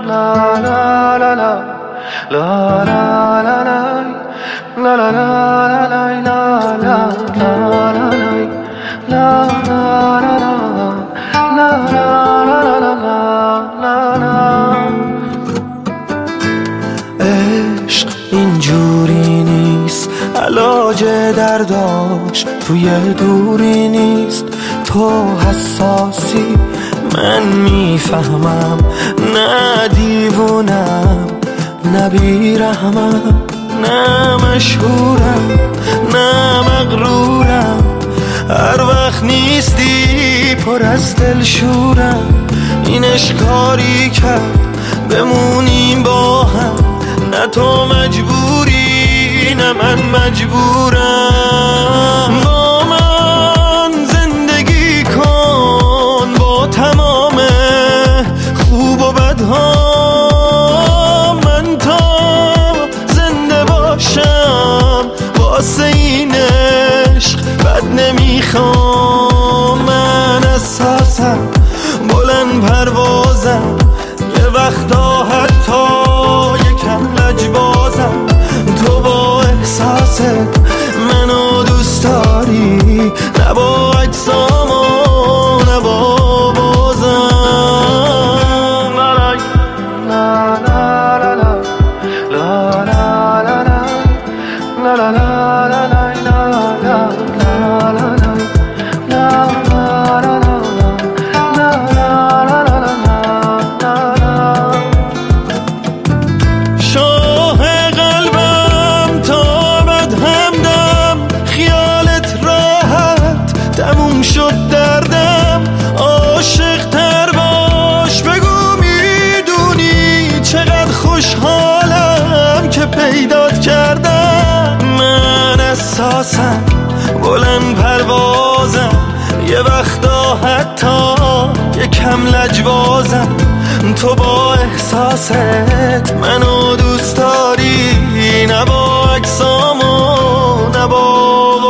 عشق اینجوری نیست، علاج درداش توی دوری نیست. تو حساسی من میفهمم، نه دیوونم نه بیرحمم، نه مشهورم نه مغرورم. هر وقت نیستی پر از دلشورم. این اشکاری کرد بمونیم با هم، نه تو مجبوری نه من مجبورم. با من زندگی کن با تمام خوب و بدها، من تا زنده باشم واسه این عشق بد نمیخوام. من اساسم بلند پروازم، یه وقتا حتی یکم لجبازم. تو با احساست منو دوست داری، نه با اجسام و نه با بازم. شد دردم عاشق تر باش، بگو میدونی چقدر خوشحالم که پیدات کردم. من اساسم بلند پروازم، یه وقتا حتی یکم لجبازم. تو با احساست منو دوست داری، نه با اجسام و نه با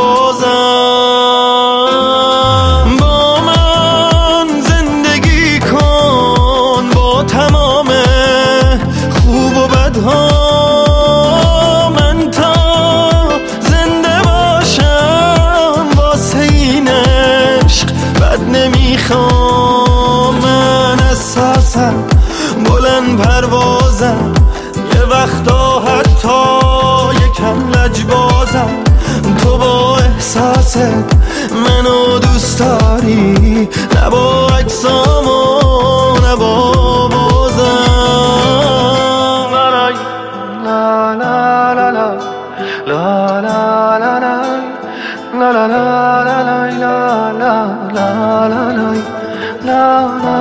من تا زنده باشم واسه این عشق بد نمیخوام. من اساسم بلند پروازم، یه وقتا حتی یکم لجبازم. تو با احساست منو دوست داری، نه با اجسام و نه با la la la la la la la la la la la